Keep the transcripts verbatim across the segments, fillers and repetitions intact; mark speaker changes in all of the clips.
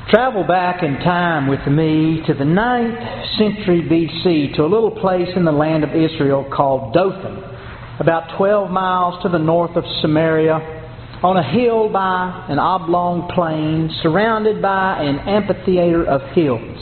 Speaker 1: Travel back in time with me to the ninth century B C to a little place in the land of Israel called Dothan, about twelve miles to the north of Samaria, on a hill by an oblong plain surrounded by an amphitheater of hills.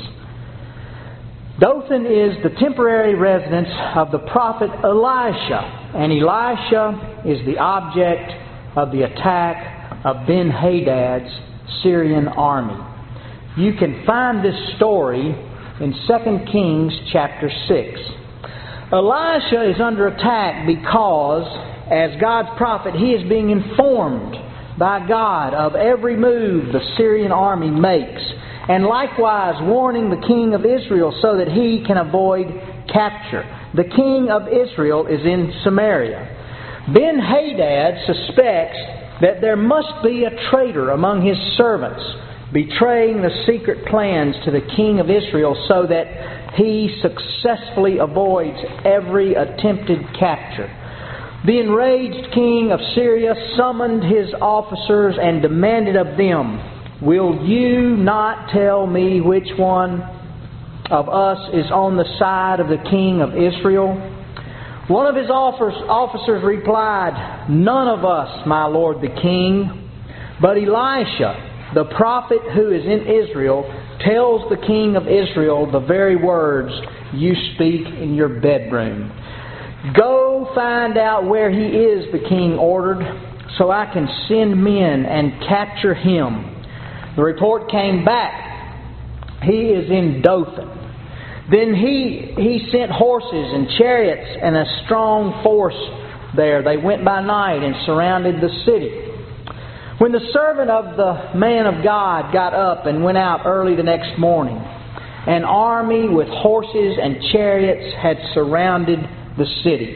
Speaker 1: Dothan is the temporary residence of the prophet Elisha, and Elisha is the object of the attack of Ben-Hadad's Syrian army. You can find this story in Second Kings chapter six. Elisha is under attack because, as God's prophet, he is being informed by God of every move the Syrian army makes, and likewise warning the king of Israel so that he can avoid capture. The king of Israel is in Samaria. Ben-Hadad suspects that there must be a traitor among his servants, betraying the secret plans to the king of Israel so that he successfully avoids every attempted capture. The enraged king of Syria summoned his officers and demanded of them, "Will you not tell me which one of us is on the side of the king of Israel?" One of his officers replied, "None of us, my lord the king." But Elisha, the prophet who is in Israel, tells the king of Israel the very words you speak in your bedroom. "Go find out where he is," the king ordered, "so I can send men and capture him." The report came back, "He is in Dothan." Then he, he sent horses and chariots and a strong force there. They went by night and surrounded the city. When the servant of the man of God got up and went out early the next morning, an army with horses and chariots had surrounded the city.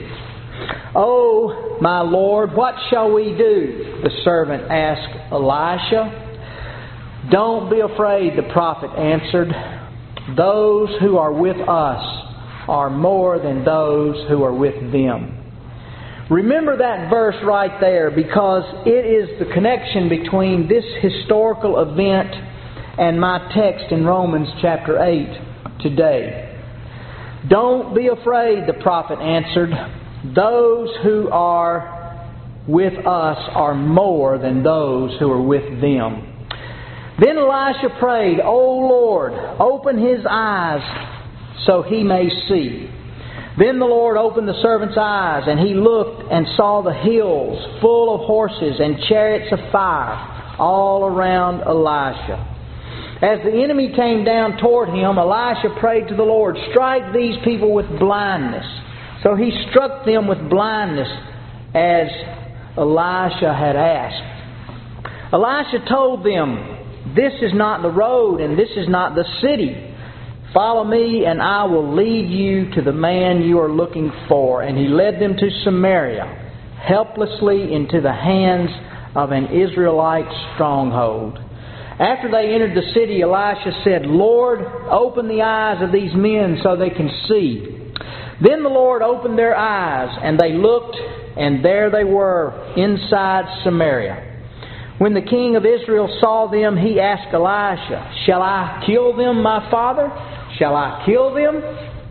Speaker 1: "Oh, my Lord, what shall we do?" the servant asked Elisha. "Don't be afraid," the prophet answered. "Those who are with us are more than those who are with them." Remember that verse right there, because it is the connection between this historical event and my text in Romans chapter eight today. "Don't be afraid," the prophet answered. "Those who are with us are more than those who are with them." Then Elisha prayed, "O Lord, open his eyes so he may see." Then the Lord opened the servant's eyes, and he looked and saw the hills full of horses and chariots of fire all around Elisha. As the enemy came down toward him, Elisha prayed to the Lord, "Strike these people with blindness." So he struck them with blindness as Elisha had asked. Elisha told them, "This is not the road and this is not the city. Follow me and I will lead you to the man you are looking for." And he led them to Samaria, helplessly into the hands of an Israelite stronghold. After they entered the city, Elisha said, "Lord, open the eyes of these men so they can see." Then the Lord opened their eyes, and they looked, and there they were inside Samaria. When the king of Israel saw them, he asked Elisha, "Shall I kill them, my father? Shall I kill them?"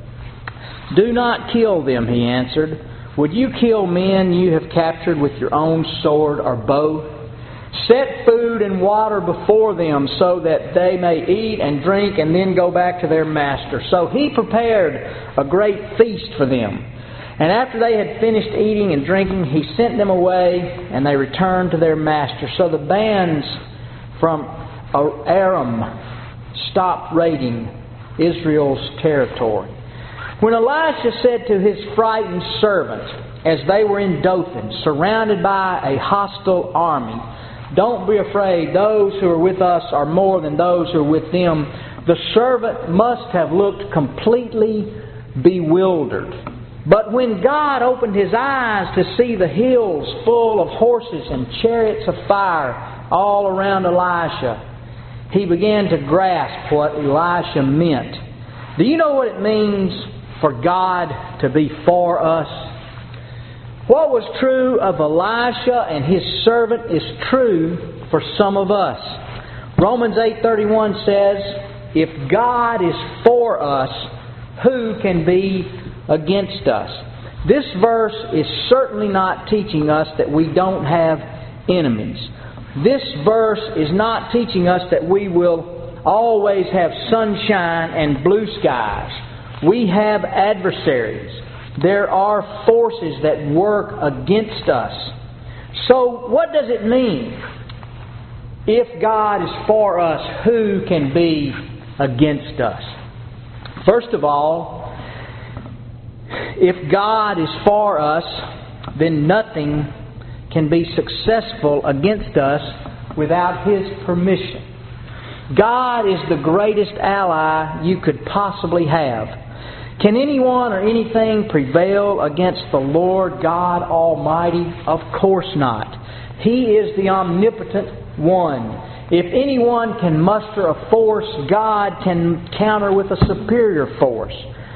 Speaker 1: "Do not kill them," he answered. "Would you kill men you have captured with your own sword or bow? Set food and water before them so that they may eat and drink and then go back to their master." So he prepared a great feast for them. And after they had finished eating and drinking, he sent them away, and they returned to their master. So the bands from Aram stopped raiding Israel's territory. When Elisha said to his frightened servant, as they were in Dothan, surrounded by a hostile army, "Don't be afraid, those who are with us are more than those who are with them," the servant must have looked completely bewildered. But when God opened his eyes to see the hills full of horses and chariots of fire all around Elisha, he began to grasp what Elisha meant. Do you know what it means for God to be for us? What was true of Elisha and his servant is true for some of us. Romans eight thirty-one says, if God is for us, who can be against us? This verse is certainly not teaching us that we don't have enemies. This verse is not teaching us that we will always have sunshine and blue skies. We have adversaries. There are forces that work against us. So what does it mean? If God is for us, who can be against us? First of all, if God is for us, then nothing can be successful against us without His permission. God is the greatest ally you could possibly have. Can anyone or anything prevail against the Lord God Almighty? Of course not. He is the omnipotent one. If anyone can muster a force, God can counter with a superior force.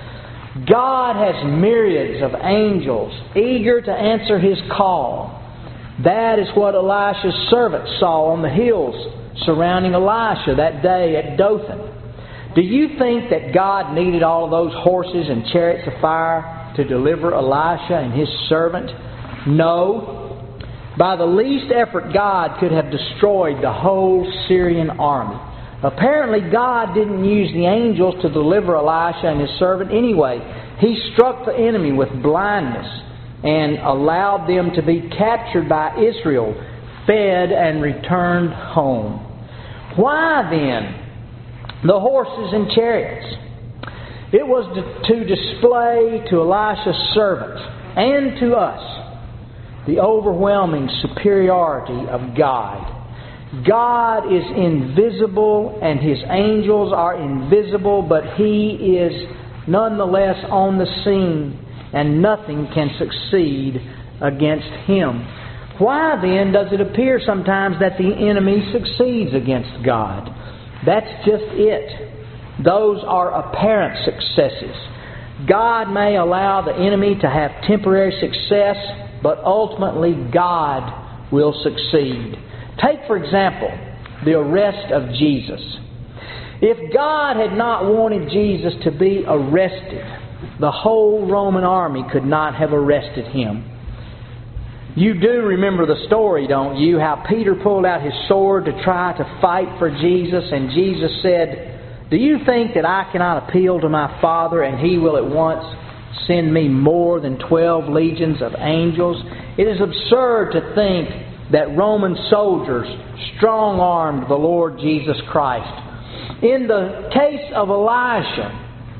Speaker 1: God has myriads of angels eager to answer His call. That is what Elisha's servant saw on the hills surrounding Elisha that day at Dothan. Do you think that God needed all of those horses and chariots of fire to deliver Elisha and his servant? No. By the least effort, God could have destroyed the whole Syrian army. Apparently, God didn't use the angels to deliver Elisha and his servant anyway. He struck the enemy with blindness and allowed them to be captured by Israel, fed and returned home. Why then the horses and chariots? It was to display to Elisha's servant and to us the overwhelming superiority of God. God is invisible and His angels are invisible, but He is nonetheless on the scene, and nothing can succeed against Him. Why then does it appear sometimes that the enemy succeeds against God? That's just it. Those are apparent successes. God may allow the enemy to have temporary success, but ultimately God will succeed. Take, for example, the arrest of Jesus. If God had not wanted Jesus to be arrested, the whole Roman army could not have arrested Him. You do remember the story, don't you? How Peter pulled out his sword to try to fight for Jesus, and Jesus said, "Do you think that I cannot appeal to my Father and He will at once send me more than twelve legions of angels?" It is absurd to think that Roman soldiers strong-armed the Lord Jesus Christ. In the case of Elisha,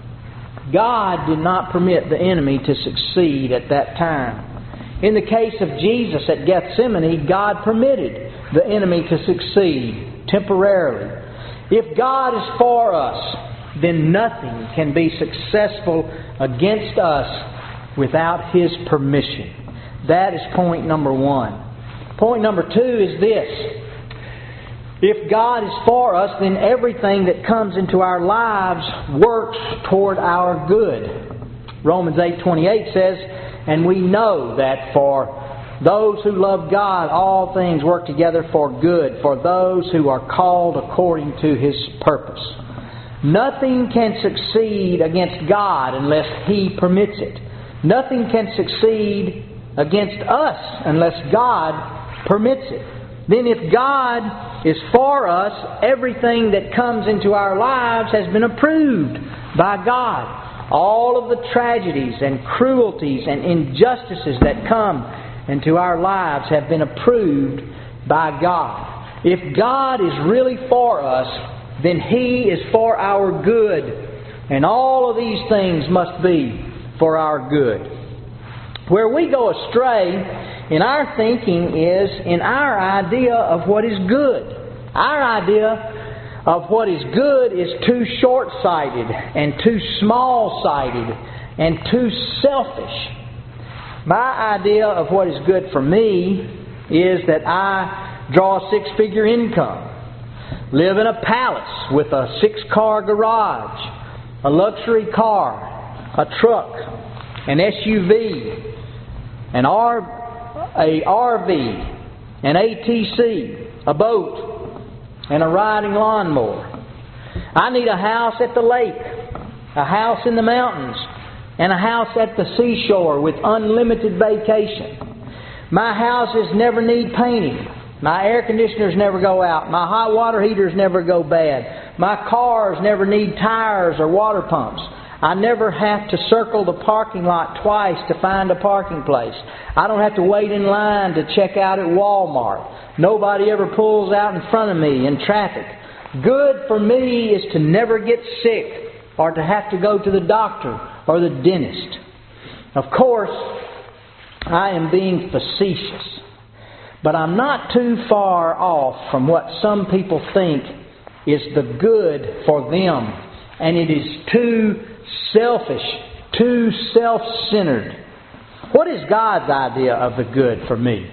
Speaker 1: God did not permit the enemy to succeed at that time. In the case of Jesus at Gethsemane, God permitted the enemy to succeed temporarily. If God is for us, then nothing can be successful against us without His permission. That is point number one. Point number two is this. If God is for us, then everything that comes into our lives works toward our good. Romans eight twenty-eight says, "And we know that for those who love God, all things work together for good, for those who are called according to His purpose." Nothing can succeed against God unless He permits it. Nothing can succeed against us unless God permits it. Then if God is for us, everything that comes into our lives has been approved by God. All of the tragedies and cruelties and injustices that come into our lives have been approved by God. If God is really for us, then He is for our good. And all of these things must be for our good. Where we go astray in our thinking is in our idea of what is good. Our idea of what is good is too short-sighted and too small-sighted and too selfish. My idea of what is good for me is that I draw a six-figure income, live in a palace with a six-car garage, a luxury car, a truck, an S U V, an R, a R V, an A T C, a boat, and a riding lawnmower. I need a house at the lake, a house in the mountains, and a house at the seashore with unlimited vacation. My houses never need painting. My air conditioners never go out. My hot water heaters never go bad. My cars never need tires or water pumps. I never have to circle the parking lot twice to find a parking place. I don't have to wait in line to check out at Walmart. Nobody ever pulls out in front of me in traffic. Good for me is to never get sick or to have to go to the doctor or the dentist. Of course, I am being facetious, but I'm not too far off from what some people think is the good for them, and it is too selfish, too self-centered. What is God's idea of the good for me?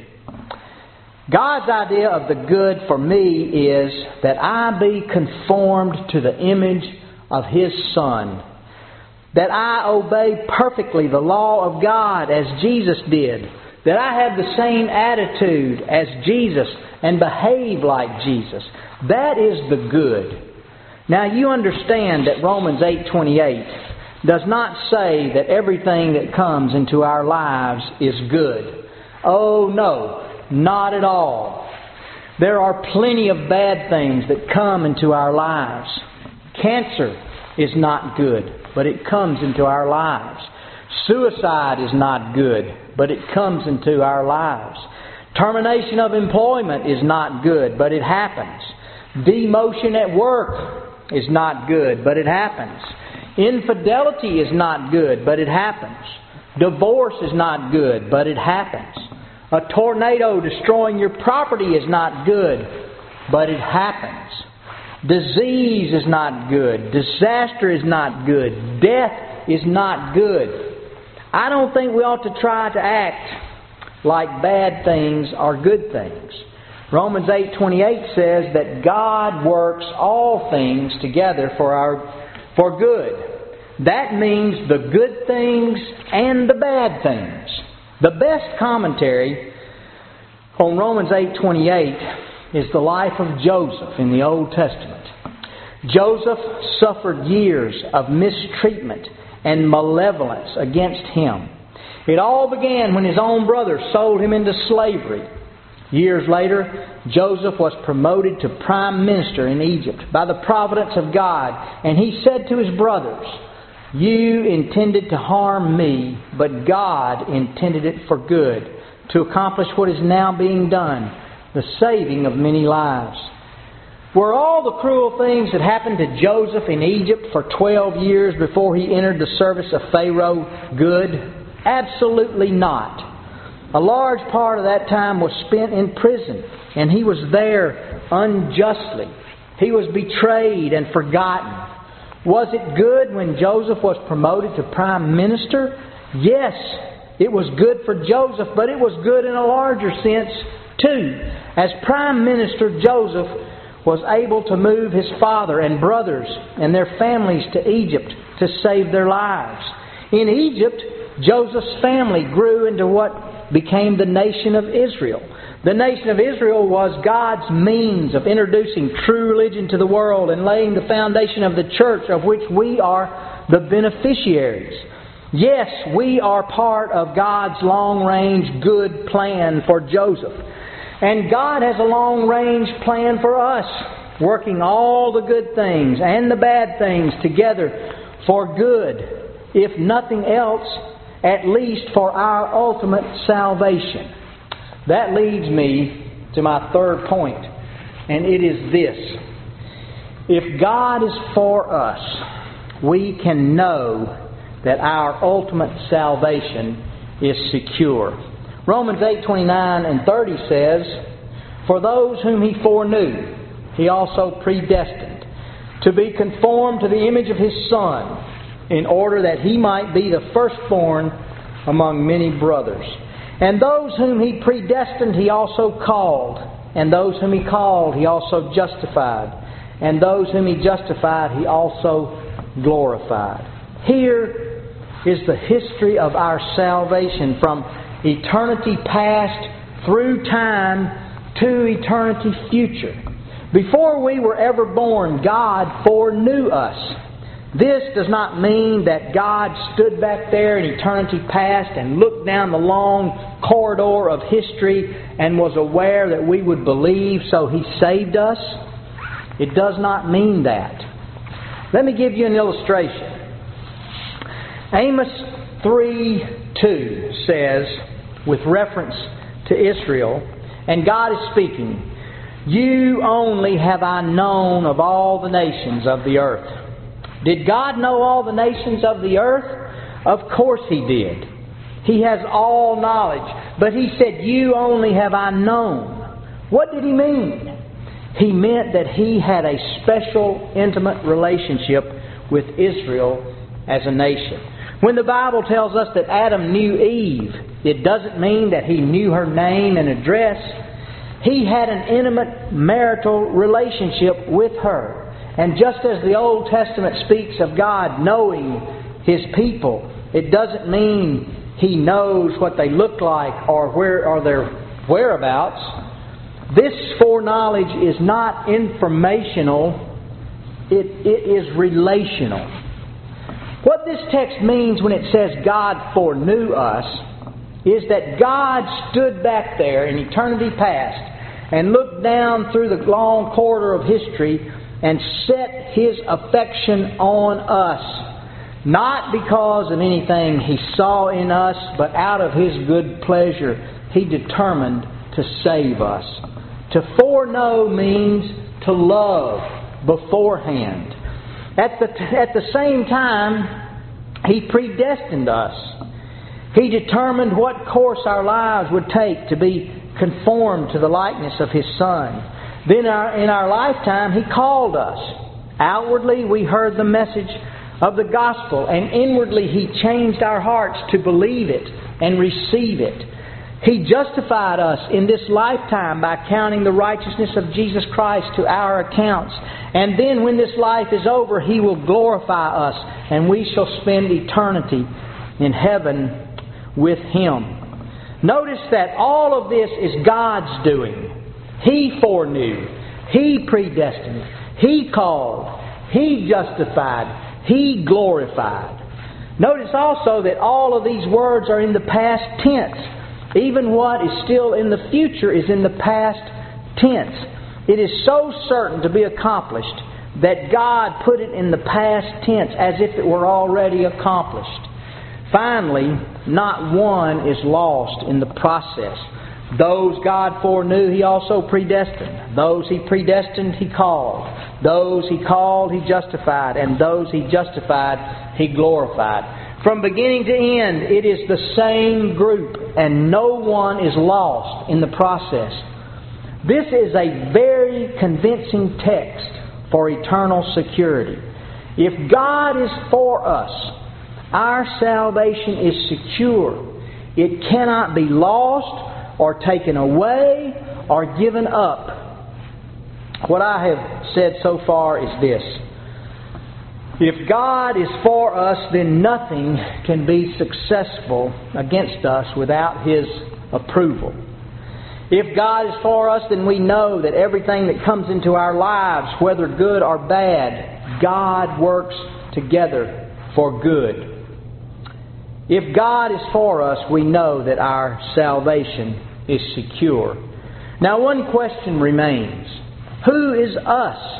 Speaker 1: God's idea of the good for me is that I be conformed to the image of His Son. That I obey perfectly the law of God as Jesus did. That I have the same attitude as Jesus and behave like Jesus. That is the good. Now you understand that Romans eight twenty-eight does not say that everything that comes into our lives is good. Oh no, not at all. There are plenty of bad things that come into our lives. Cancer is not good, but it comes into our lives. Suicide is not good, but it comes into our lives. Termination of employment is not good, but it happens. Demotion at work is not good, but it happens. Infidelity is not good, but it happens. Divorce is not good, but it happens. A tornado destroying your property is not good, but it happens. Disease is not good. Disaster is not good. Death is not good. I don't think we ought to try to act like bad things are good things. Romans eight twenty-eight says that God works all things together for our for good. That means the good things and the bad things. The best commentary on Romans eight twenty-eight is the life of Joseph in the Old Testament. Joseph suffered years of mistreatment and malevolence against him. It all began when his own brothers sold him into slavery. Years later, Joseph was promoted to prime minister in Egypt by the providence of God. And he said to his brothers, "You intended to harm me, but God intended it for good, to accomplish what is now being done, the saving of many lives." Were all the cruel things that happened to Joseph in Egypt for twelve years before he entered the service of Pharaoh good? Absolutely not. A large part of that time was spent in prison, and he was there unjustly. He was betrayed and forgotten. Was it good when Joseph was promoted to prime minister? Yes, it was good for Joseph, but it was good in a larger sense too. As prime minister, Joseph was able to move his father and brothers and their families to Egypt to save their lives. In Egypt, Joseph's family grew into what became the nation of Israel. The nation of Israel was God's means of introducing true religion to the world and laying the foundation of the church, of which we are the beneficiaries. Yes, we are part of God's long-range good plan for Joseph. And God has a long-range plan for us, working all the good things and the bad things together for good, if nothing else, at least for our ultimate salvation. That leads me to my third point, and it is this. If God is for us, we can know that our ultimate salvation is secure. Romans eight twenty-nine and thirty says, "For those whom He foreknew, He also predestined, to be conformed to the image of His Son, in order that He might be the firstborn among many brothers. And those whom He predestined, He also called. And those whom He called, He also justified. And those whom He justified, He also glorified." Here is the history of our salvation from eternity past through time to eternity future. Before we were ever born, God foreknew us. This does not mean that God stood back there in eternity past and looked down the long corridor of history and was aware that we would believe, so He saved us. It does not mean that. Let me give you an illustration. Amos three two says, with reference to Israel, and God is speaking, "You only have I known of all the nations of the earth." Did God know all the nations of the earth? Of course He did. He has all knowledge. But He said, "You only have I known." What did He mean? He meant that He had a special, intimate relationship with Israel as a nation. When the Bible tells us that Adam knew Eve, it doesn't mean that he knew her name and address. He had an intimate marital relationship with her. And just as the Old Testament speaks of God knowing His people, it doesn't mean He knows what they look like or where are their whereabouts. This foreknowledge is not informational, it, it is relational. What this text means when it says God foreknew us is that God stood back there in eternity past and looked down through the long corridor of history and set His affection on us. Not because of anything He saw in us, but out of His good pleasure, He determined to save us. To foreknow means to love beforehand. At the, at the same time, He predestined us. He determined what course our lives would take to be conformed to the likeness of His Son. Then our, in our lifetime, He called us. Outwardly, we heard the message of the gospel, and inwardly He changed our hearts to believe it and receive it. He justified us in this lifetime by counting the righteousness of Jesus Christ to our accounts. And then when this life is over, He will glorify us, and we shall spend eternity in heaven with Him. Notice that all of this is God's doing. He foreknew. He predestined. He called. He justified. He glorified. Notice also that all of these words are in the past tense. Even what is still in the future is in the past tense. It is so certain to be accomplished that God put it in the past tense as if it were already accomplished. Finally, not one is lost in the process. Those God foreknew, He also predestined. Those He predestined, He called. Those He called, He justified. And those He justified, He glorified. From beginning to end, it is the same group, and no one is lost in the process. This is a very convincing text for eternal security. If God is for us, our salvation is secure. It cannot be lost or taken away or given up. What I have said so far is this. If God is for us, then nothing can be successful against us without His approval. If God is for us, then we know that everything that comes into our lives, whether good or bad, God works together for good. If God is for us, we know that our salvation is secure. Now, one question remains. Who is us?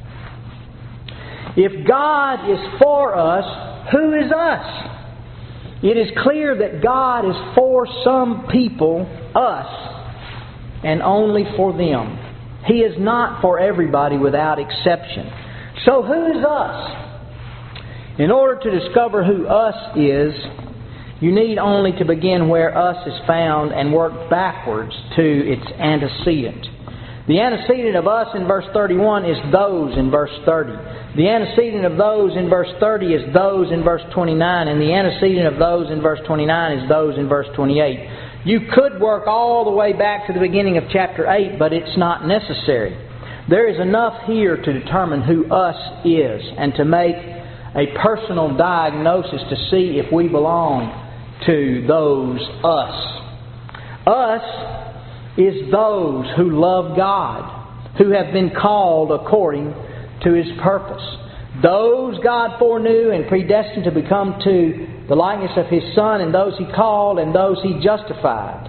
Speaker 1: If God is for us, who is us? It is clear that God is for some people, us, and only for them. He is not for everybody without exception. So who is us? In order to discover who us is, you need only to begin where us is found and work backwards to its antecedent. The antecedent of us in verse thirty-one is those in verse thirty. The antecedent of those in verse thirty is those in verse twenty-nine. And the antecedent of those in verse twenty-nine is those in verse twenty-eight. You could work all the way back to the beginning of chapter eight, but it's not necessary. There is enough here to determine who us is and to make a personal diagnosis to see if we belong to those us. Us is those who love God, who have been called according to His purpose. Those God foreknew and predestined to become to the likeness of His Son, and those He called, and those He justified.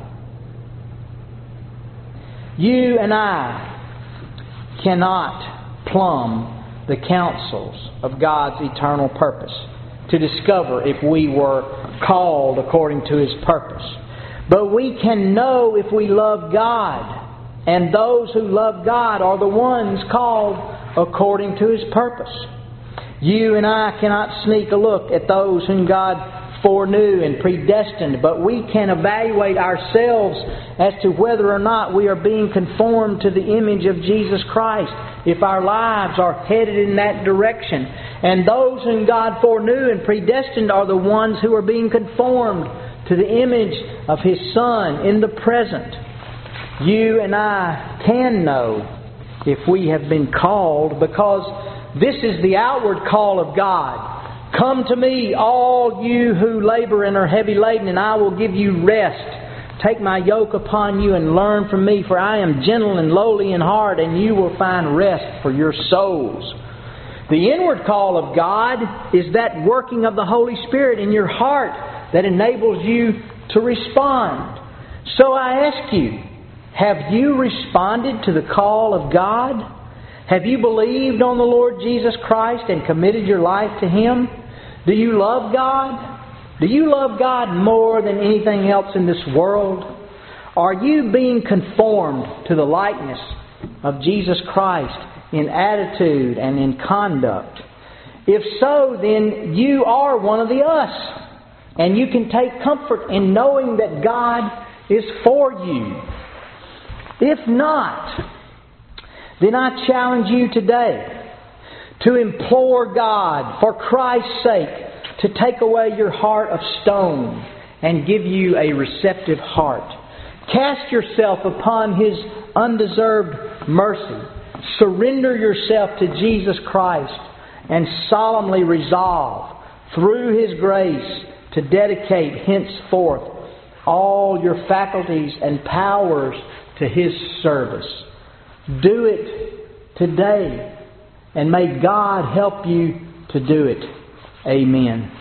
Speaker 1: You and I cannot plumb the counsels of God's eternal purpose to discover if we were called according to His purpose. But we can know if we love God. And those who love God are the ones called according to His purpose. You and I cannot sneak a look at those whom God foreknew and predestined, but we can evaluate ourselves as to whether or not we are being conformed to the image of Jesus Christ, if our lives are headed in that direction. And those whom God foreknew and predestined are the ones who are being conformed to the image of His Son in the present. You and I can know if we have been called, because this is the outward call of God. Come to me, all you who labor and are heavy laden, and I will give you rest. Take my yoke upon you and learn from me, for I am gentle and lowly in heart, and you will find rest for your souls. The inward call of God is that working of the Holy Spirit in your heart that enables you to respond. So I ask you, have you responded to the call of God? Have you believed on the Lord Jesus Christ and committed your life to Him? Do you love God? Do you love God more than anything else in this world? Are you being conformed to the likeness of Jesus Christ in attitude and in conduct? If so, then you are one of the us. And you can take comfort in knowing that God is for you. If not, then I challenge you today to implore God, for Christ's sake, to take away your heart of stone and give you a receptive heart. Cast yourself upon His undeserved mercy. Surrender yourself to Jesus Christ and solemnly resolve, through His grace, to dedicate henceforth all your faculties and powers to His service. Do it today, and may God help you to do it. Amen.